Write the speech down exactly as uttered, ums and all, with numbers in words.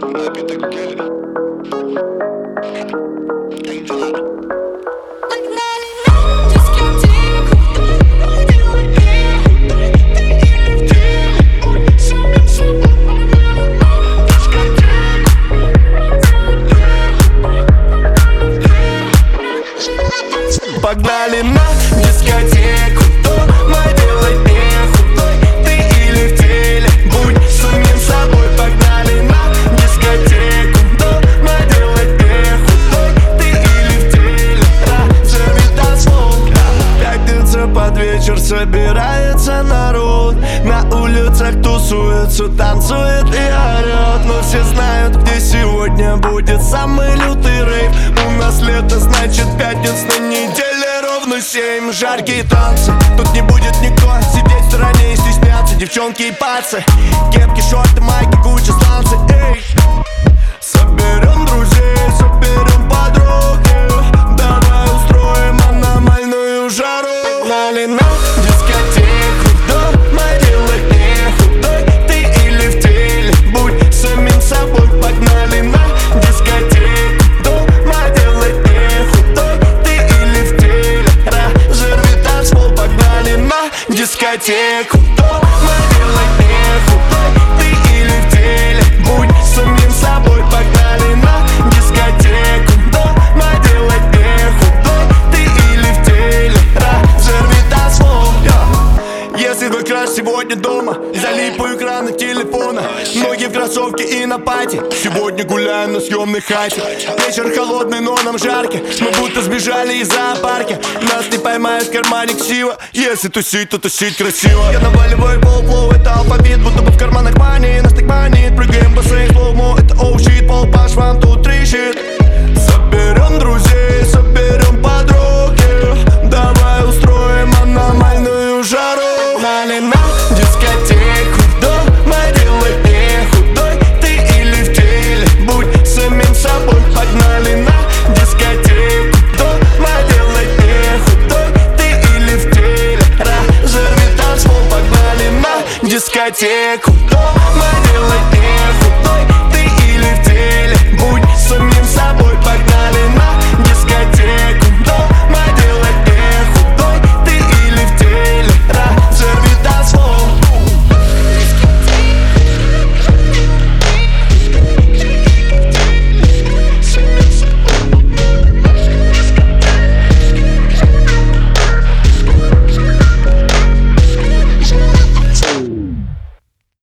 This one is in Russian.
Напиток Кельвин. Погнали на дискотеку, дома делать нехудой. Ты или в теле, будь самим собой. Погнали на дискотеку, дома делать нехудой. Ты или в теле, разорви танцпол. Пятница под вечер, собирается народ. На улицах тусуется, танцует и орет. Но все знают, где сегодня будет самый лютый рейв. У нас лето, значит пятниц на неделе ровно семь. Жаркие танцы, тут не будет никого сидеть в стороне и стесняться. Девчонки и пацы, кепки, шорты, майки, куча станций. Эй, соберем друзей, соберем подруги. Давай устроим аномальную жару. Погнали на дискотеку, дома делать нехудой. Ты или в теле, будь самим собой. Погнали на дискотеку, дома делать нехудой. Ты или в теле, разорви танцпол. Погнали на дискотеку, дома делать нехудой. Ты или в теле, будь самим собой. Погнали на дискотеку, дома делать нехудой. Ты или в теле, разорви танцпол. Если твой краш сегодня дома, залипаю экраны телефона. Ноги в кроссовке и на пати. Сегодня гуляем на съемной хате. Вечер холодный, но нам жарко. Мы будто сбежали из зоопарка. Нас не поймают в кармане ксива. Если тусить, то тусить красиво. Я наваливаю пол-плоу, это алфавит. Будто бы в карманах мани, нас так манит. Прыгаем в бассейн, слоумо, это оу щит. Пол по швам, тут трещит. Соберем друзей, соберем подруги. Давай устроим аномальную жару. Погнали на дискотеку, дома делать нехудой. Ты или в теле, будь самим собой. Погнали на дискотеку, дома делать нехудой. Ты или в теле, разорви танцпол. Погнали на дискотеку, дома делать